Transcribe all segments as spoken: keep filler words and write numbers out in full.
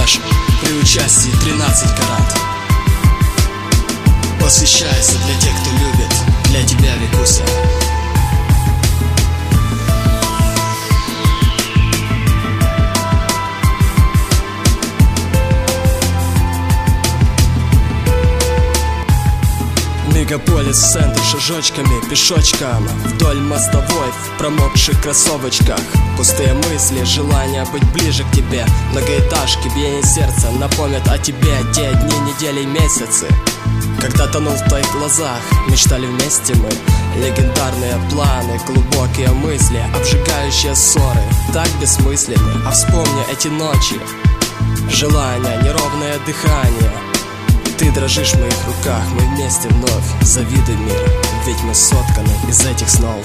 Кэш при участии тринадцать карат. Посвящается для тех, кто любит, для тебя, Викуся. Мегаполис, центр шажочками, пешочком вдоль мостовой в промокших кроссовочках. Пустые мысли, желание быть ближе к тебе. Многоэтажки, биение сердца напомнят о тебе те дни, недели, месяцы, когда тонул в твоих глазах. Мечтали вместе мы, легендарные планы, глубокие мысли, обжигающие ссоры, так бессмысленны. А вспомни эти ночи, желания, неровное дыхание. Ты дрожишь в моих руках, мы вместе вновь. Завидуй мир, ведь мы сотканы из этих снов.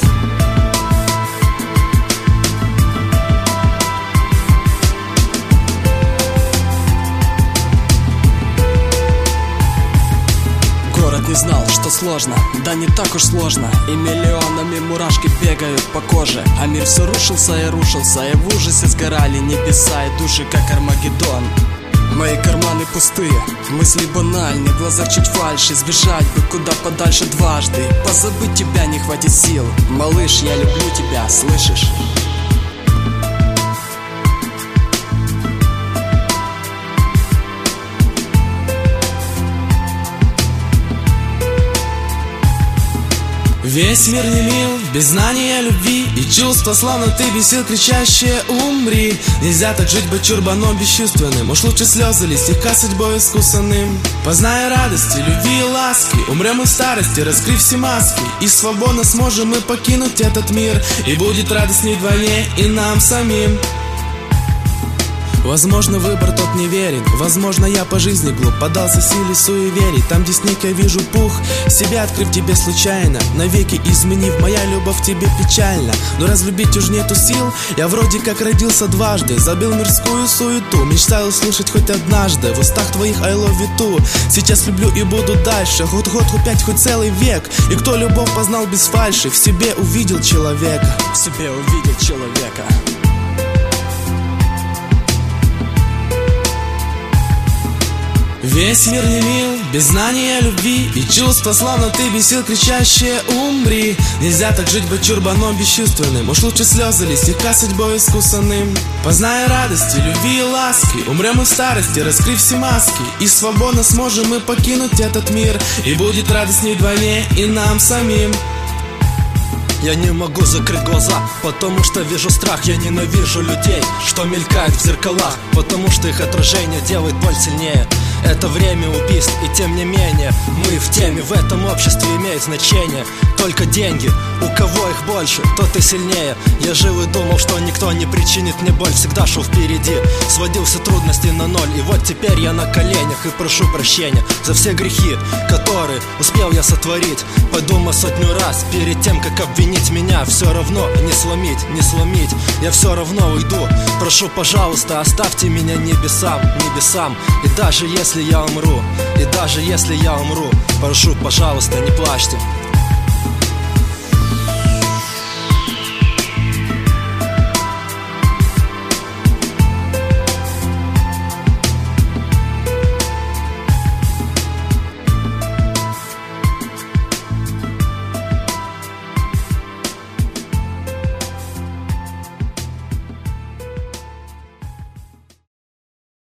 Город не знал, что сложно, да не так уж сложно. И миллионами мурашки бегают по коже. А мир все рушился и рушился, и в ужасе сгорали небеса и души, как Армагеддон. Мои карманы пустые, мысли банальны, в глазах чуть фальши. Сбежать бы куда подальше дважды, позабыть тебя не хватит сил. Малыш, я люблю тебя, слышишь? Весь мир не мил, без знания любви и чувства, словно ты без сил кричащие «умри». Нельзя так жить, быть чурбаном бесчувственным. Уж лучше слезы ли слегка судьбой искусанным. Позная радости, любви и ласки, умрем мы в старости, раскрыв все маски. И свободно сможем мы покинуть этот мир, и будет радостней вдвойне и нам самим. Возможно, выбор тот неверен, возможно, я по жизни глуп, поддался силе суеверий. Там, где снег, я вижу пух, себя открыв тебе случайно, навеки изменив, моя любовь тебе печальна. Но разлюбить уж нету сил, я вроде как родился дважды. Забил мирскую суету, мечтал услышать хоть однажды в устах твоих I love you too. Сейчас люблю и буду дальше, хоть год, хоть пять, хоть целый век. И кто любовь познал без фальши, в себе увидел человека. В себе увидел человека. Весь мир не мил, без знания любви и чувства, словно ты без сил кричащие «умри». Нельзя так жить, быть чурбаном бесчувственным. Уж лучше слезы ли слегка судьбой искусанным. Позная радости, любви и ласки, умрем мы в старости, раскрыв все маски. И свободно сможем мы покинуть этот мир, и будет радостней вдвойне и нам самим. Я не могу закрыть глаза, потому что вижу страх. Я ненавижу людей, что мелькают в зеркалах, потому что их отражение делает боль сильнее. Это время убийств, и тем не менее мы в теме, в этом обществе имеет значение только деньги. У кого их больше, тот и сильнее. Я жил и думал, что никто не причинит мне боль. Всегда шел впереди, сводил все трудности на ноль. И вот теперь я на коленях и прошу прощения за все грехи, которые успел я сотворить. Подумай сотню раз перед тем, как обвинить меня. Все равно не сломить, не сломить, я все равно уйду. Прошу, пожалуйста, оставьте меня небесам, небесам. И даже если я умру, и даже если я умру, прошу, пожалуйста, не плачьте.